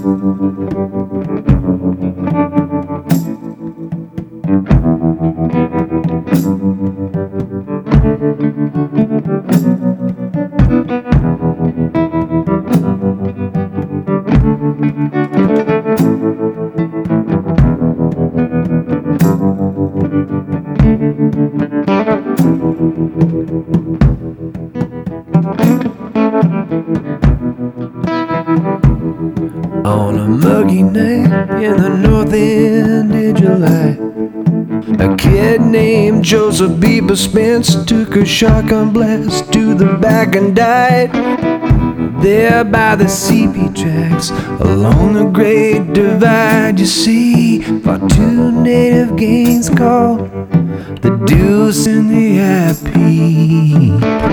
On a muggy night in the north end of July, a kid named Joseph Bieber Spence took a shotgun blast to the back and died. There by the CP tracks along the Great Divide, you see, fought two native gangs called the Deuce and the Happy.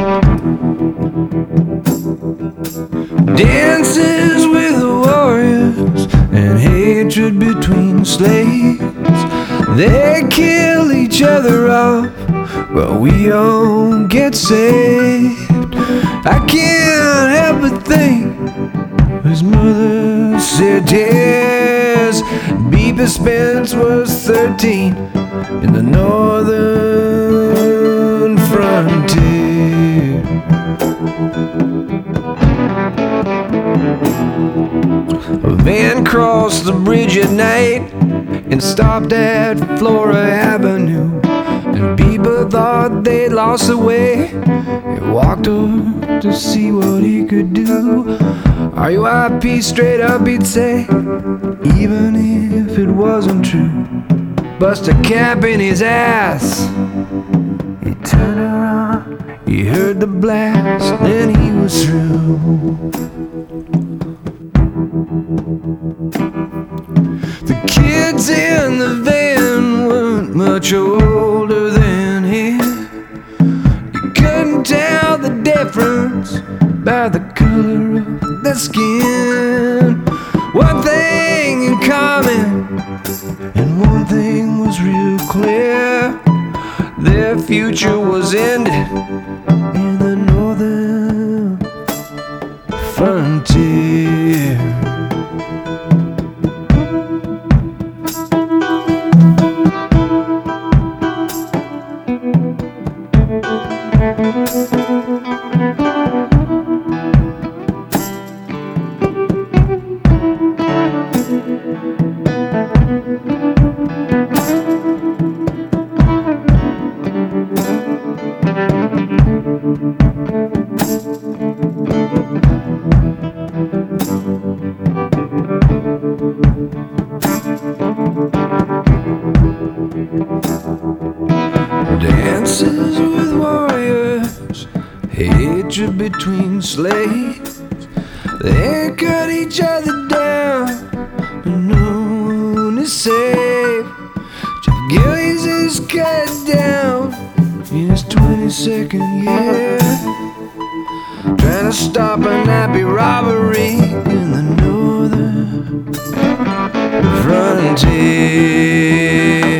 Dances with the warriors and hatred between slaves. They kill each other off, but we all get saved. I can't help but think his mother said tears. Bieber Spence was 13 in the northern frontier. A van crossed the bridge at night and stopped at Flora Avenue, and Bieber thought they'd lost their way. He walked over to see what he could do. RUIP straight up, he'd say, even if it wasn't true. Bust a cap in his ass. He turned around, he heard the blast, then he was through. The kids in the van weren't much older than him. You couldn't tell the difference by the color of their skin. One thing in common, and one thing was real clear: their future was ended in the northern frontier. Dances with warriors, hatred between slaves. They cut each other down, but no one is safe. Jeff Gillies is cut down in his 22nd year, trying to stop an happy robbery in the northern frontier.